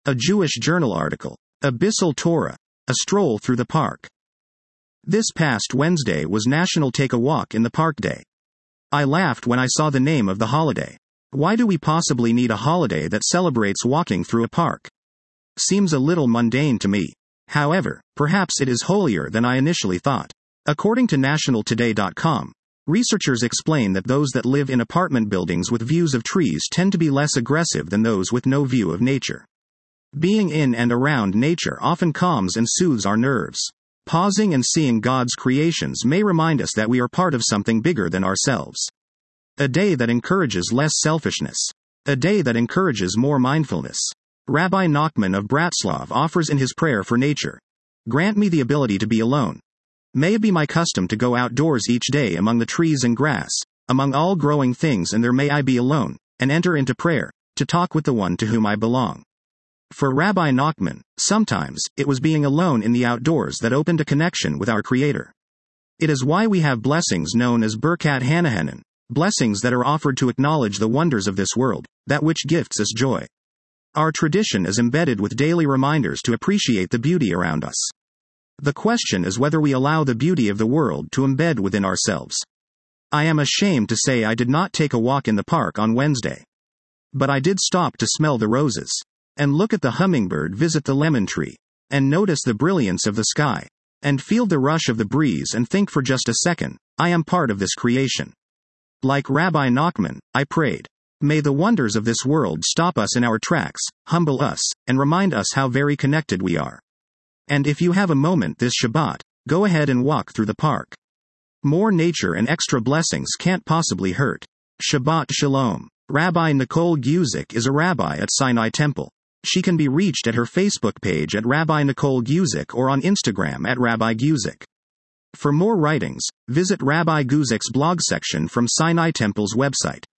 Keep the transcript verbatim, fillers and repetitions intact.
A Jewish Journal article. Abyssal Torah. A stroll through the park. This past Wednesday was National Take a Walk in the Park Day. I laughed when I saw the name of the holiday. Why do we possibly need a holiday that celebrates walking through a park? Seems a little mundane to me. However, perhaps it is holier than I initially thought. According to national today dot com, researchers explain that those that live in apartment buildings with views of trees tend to be less aggressive than those with no view of nature. Being in and around nature often calms and soothes our nerves. Pausing and seeing God's creations may remind us that we are part of something bigger than ourselves. A day that encourages less selfishness. A day that encourages more mindfulness. Rabbi Nachman of Bratslav offers in his prayer for nature, "Grant me the ability to be alone. May it be my custom to go outdoors each day among the trees and grass, among all growing things, and there may I be alone, and enter into prayer, to talk with the one to whom I belong." For Rabbi Nachman, sometimes, it was being alone in the outdoors that opened a connection with our Creator. It is why we have blessings known as Birkat Hanahanan, blessings that are offered to acknowledge the wonders of this world, that which gifts us joy. Our tradition is embedded with daily reminders to appreciate the beauty around us. The question is whether we allow the beauty of the world to embed within ourselves. I am ashamed to say I did not take a walk in the park on Wednesday. But I did stop to smell the roses, and look at the hummingbird, visit the lemon tree, and notice the brilliance of the sky, and feel the rush of the breeze, and think for just a second, I am part of this creation. Like Rabbi Nachman, I prayed, may the wonders of this world stop us in our tracks, humble us, and remind us how very connected we are. And if you have a moment this Shabbat, go ahead and walk through the park. More nature and extra blessings can't possibly hurt. Shabbat Shalom. Rabbi Nicole Guzik is a rabbi at Sinai Temple. She can be reached at her Facebook page at Rabbi Nicole Guzik or on Instagram at Rabbi Guzik. For more writings, visit Rabbi Guzik's blog section from Sinai Temple's website.